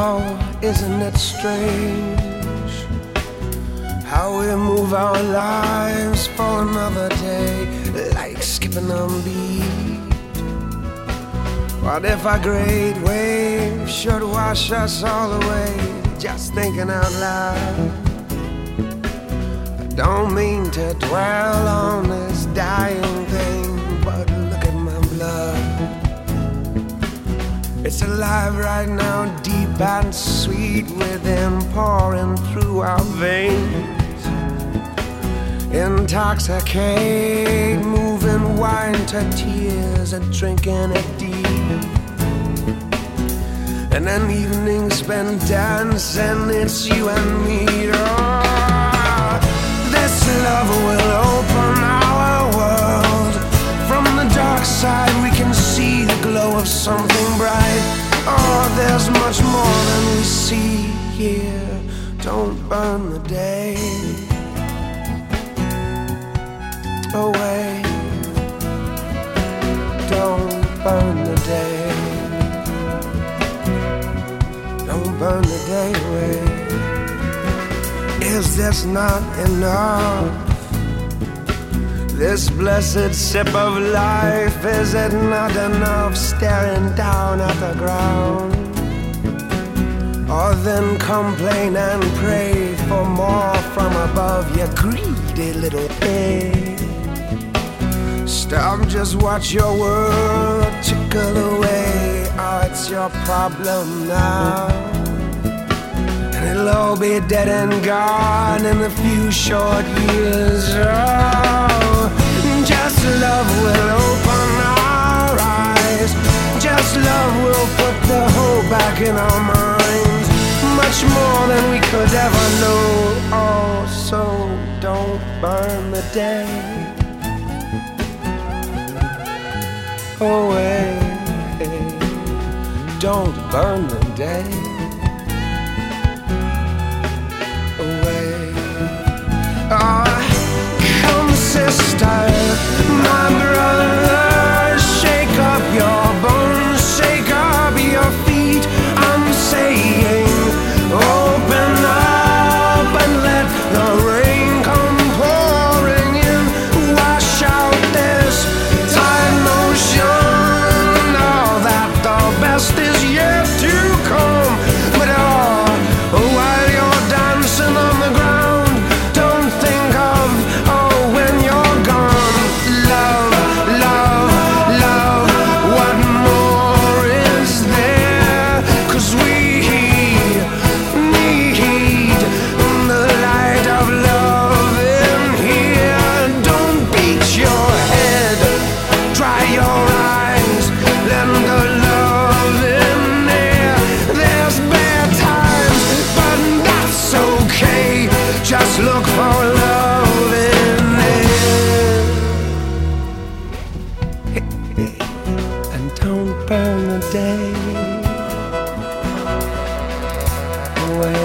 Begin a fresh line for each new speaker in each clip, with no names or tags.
Oh, isn't it strange how we move our lives for another day, like skipping on beat? What if a great wave should wash us all away? Just thinking out loud. I don't mean to dwell on this dying thing, but look at my blood. It's alive right now, deep and sweet within, pouring through our veins. Intoxicate, moving wine to tears and drinking it deep. And an evening spent dancing, it's you and me. Oh, this love will open our world. From the dark side we can see the glow of something bright. Oh, there's much more than we see here. Don't burn the day away. Don't burn the day. Don't burn the day away. Is this not enough? This blessed sip of life, is it not enough? Staring down at the ground. Or then complain and pray for more from above, you greedy little pig. Stop, just watch your world trickle away. Oh, it's your problem now. And it'll all be dead and gone in a few short years. Oh, just love will open our eyes. Just love will put the hope back in our minds. Much more than we could ever know. Oh, so don't burn the day away. Don't burn the day away. Oh, come sister, my brother, shake up your bones, shake up your feet. I'm saying, open up and let the rain come pouring in. Wash out this time motion. Know that the best is yet to come. But while you're dancing on the ground, don't think of when you're gone. Love, love, love, what more is there? 'Cause we need the light of love in here. Don't beat your head, dry your eyes, lend the love in there. There's bad times, but that's okay. Just look for love in there. And don't burn the day away.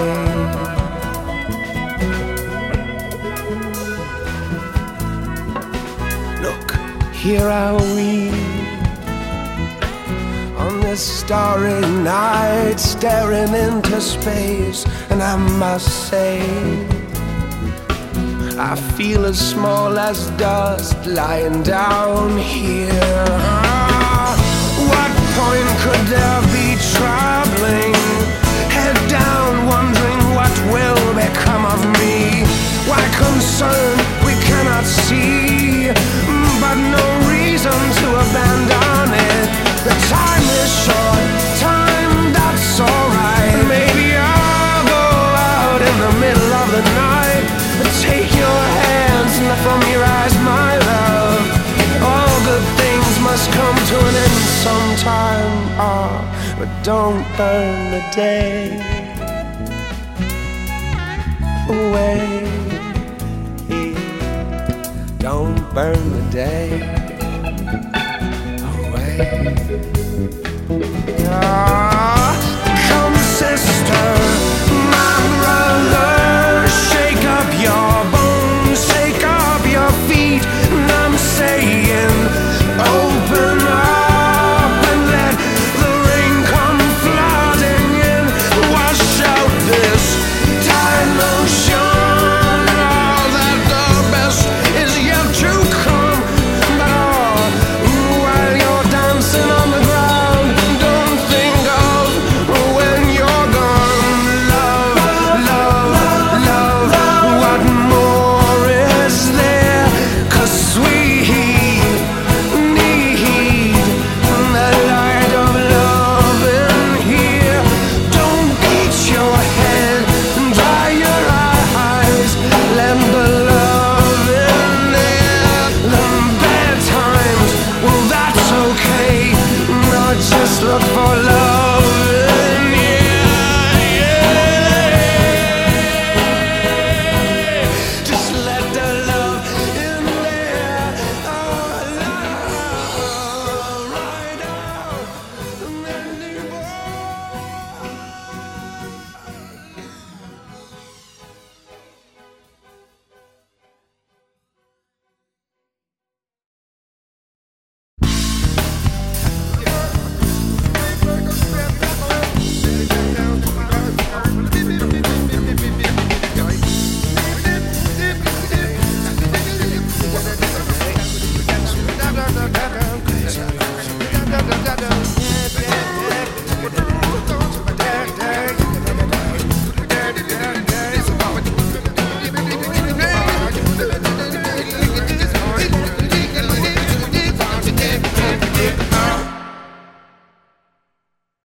Look, here are we on this starry night, staring into space. And I must say, I feel as small as dust lying down here. What point could there be troubling? Head down, wondering what will become of me. Why concern we cannot see, but no reason to abandon it. The time is short, time, that's alright. Maybe I'll go out in the middle of the night, but take your hands from your eyes, my love. All good things must come to an end sometime. Oh, but don't burn the day away. Don't burn the day away. Oh, come sister.